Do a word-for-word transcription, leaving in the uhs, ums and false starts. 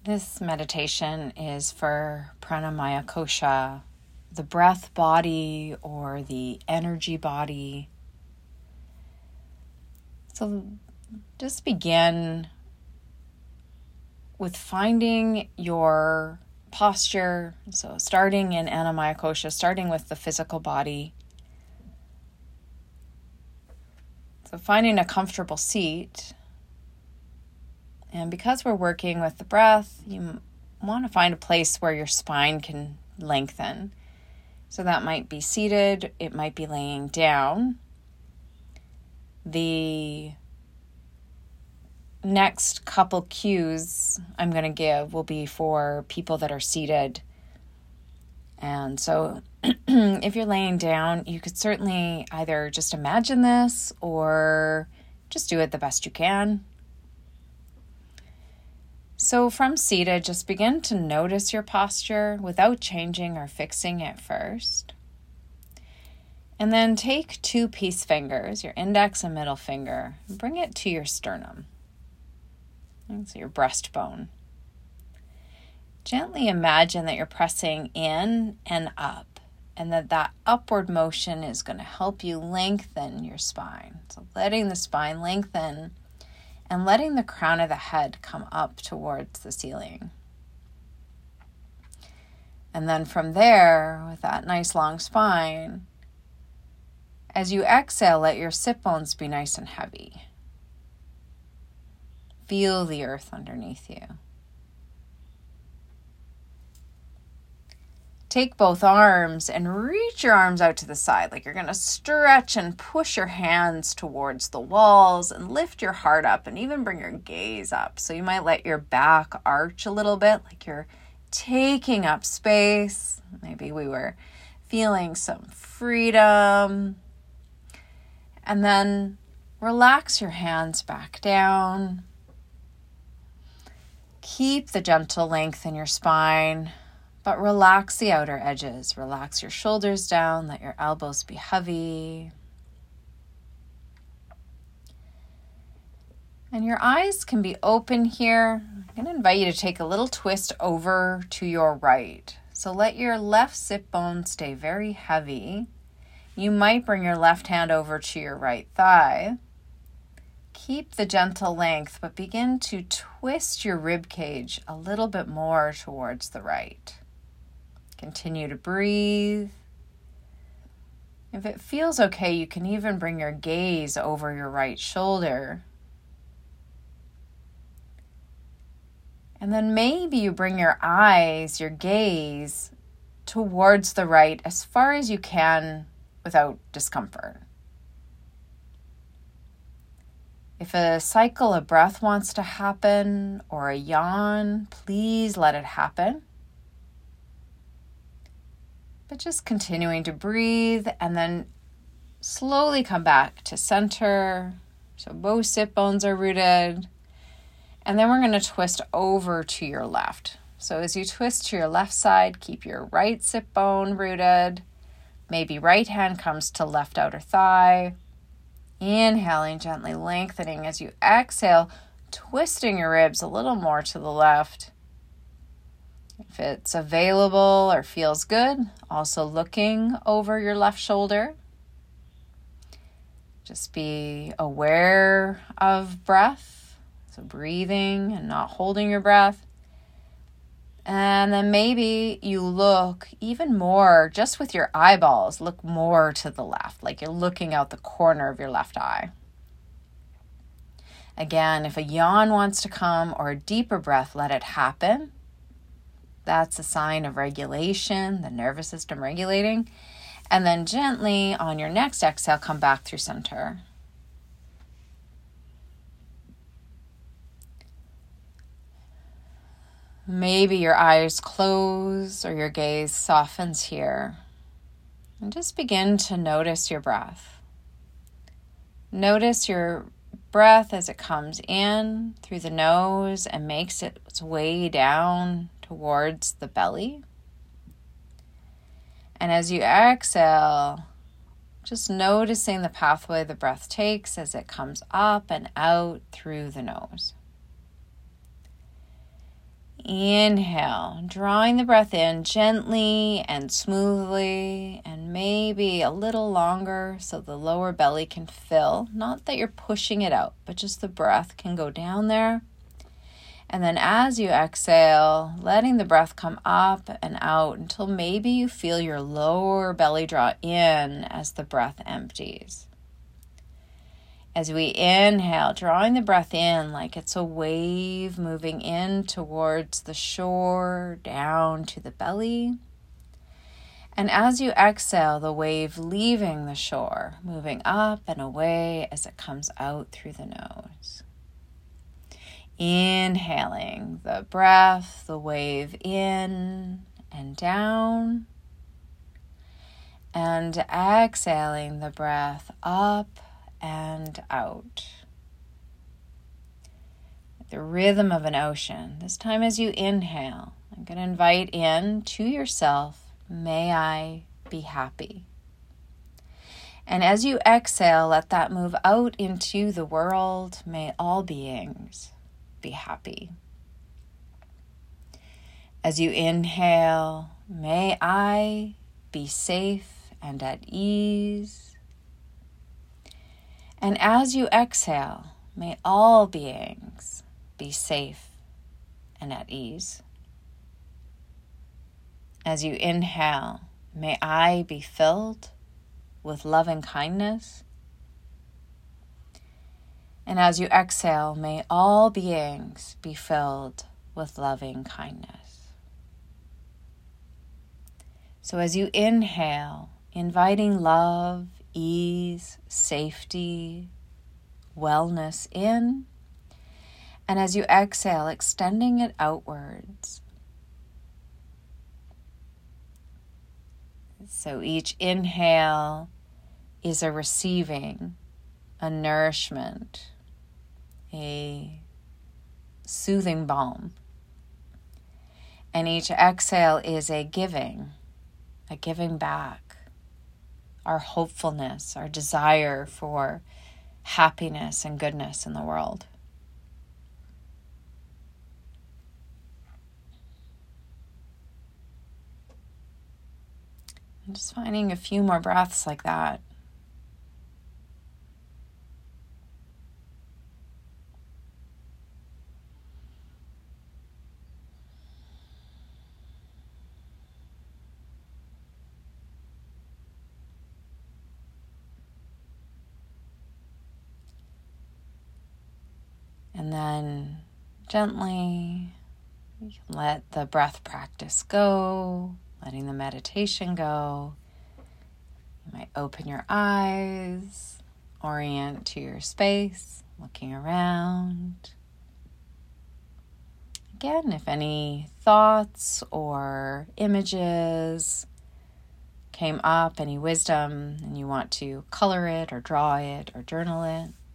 This meditation is for Pranamaya Kosha, the breath body or the energy body. So just begin with finding your posture. So starting in Annamaya Kosha, starting with the physical body. So finding a comfortable seat. And because we're working with the breath, you want to find a place where your spine can lengthen. So that might be seated, it might be laying down. The next couple cues I'm going to give will be for people that are seated. And so if you're laying down, you could certainly either just imagine this or just do it the best you can. So from seated, just begin to notice your posture without changing or fixing it first. And then take two peace fingers, your index and middle finger, and bring it to your sternum. So your breastbone. Gently imagine that you're pressing in and up, and that that upward motion is going to help you lengthen your spine. So letting the spine lengthen and letting the crown of the head come up towards the ceiling. And then from there, with that nice long spine, as you exhale, let your sit bones be nice and heavy. Feel the earth underneath you. Take both arms and reach your arms out to the side, like you're going to stretch and push your hands towards the walls and lift your heart up and even bring your gaze up. So you might let your back arch a little bit, like you're taking up space. Maybe we were feeling some freedom. And then relax your hands back down. Keep the gentle length in your spine. But relax the outer edges. Relax your shoulders down. Let your elbows be heavy. And your eyes can be open here. I'm going to invite you to take a little twist over to your right. So let your left sit bone stay very heavy. You might bring your left hand over to your right thigh. Keep the gentle length, but begin to twist your rib cage a little bit more towards the right. Continue to breathe. If it feels okay, you can even bring your gaze over your right shoulder. And then maybe you bring your eyes, your gaze, towards the right as far as you can without discomfort. If a cycle of breath wants to happen or a yawn, please let it happen. But just continuing to breathe and then slowly come back to center. So both sit bones are rooted. And then we're going to twist over to your left. So as you twist to your left side, keep your right sit bone rooted. Maybe right hand comes to left outer thigh. Inhaling, gently lengthening as you exhale, twisting your ribs a little more to the left. If it's available or feels good, also looking over your left shoulder. Just be aware of breath, so breathing and not holding your breath. And then maybe you look even more, just with your eyeballs, look more to the left, like you're looking out the corner of your left eye. Again, if a yawn wants to come or a deeper breath, let it happen. That's a sign of regulation, the nervous system regulating. And then gently on your next exhale, come back through center. Maybe your eyes close or your gaze softens here. And just begin to notice your breath. Notice your breath as it comes in through the nose and makes its way down towards the belly. And as you exhale, just noticing the pathway the breath takes as it comes up and out through the nose. Inhale, drawing the breath in gently and smoothly, and maybe a little longer so the lower belly can fill. Not that you're pushing it out, but just the breath can go down there. And then as you exhale, letting the breath come up and out until maybe you feel your lower belly draw in as the breath empties. As we inhale, drawing the breath in like it's a wave moving in towards the shore, down to the belly. And as you exhale, the wave leaving the shore, moving up and away as it comes out through the nose. Inhaling the breath, the wave in and down. And exhaling the breath up and out. The rhythm of an ocean. This time as you inhale, I'm going to invite in to yourself, may I be happy. And as you exhale, let that move out into the world. May all beings be happy. As you inhale, may I be safe and at ease. And as you exhale, may all beings be safe and at ease. As you inhale, may I be filled with loving kindness. And as you exhale, may all beings be filled with loving kindness. So as you inhale, inviting love, ease, safety, wellness in. And as you exhale, extending it outwards. So each inhale is a receiving, a nourishment, a soothing balm. And each exhale is a giving, a giving back. Our hopefulness, our desire for happiness and goodness in the world. And just finding a few more breaths like that. And then gently you can let the breath practice go, letting the meditation go. You might open your eyes, orient to your space, looking around. Again, if any thoughts or images came up, any wisdom, and you want to color it or draw it or journal it,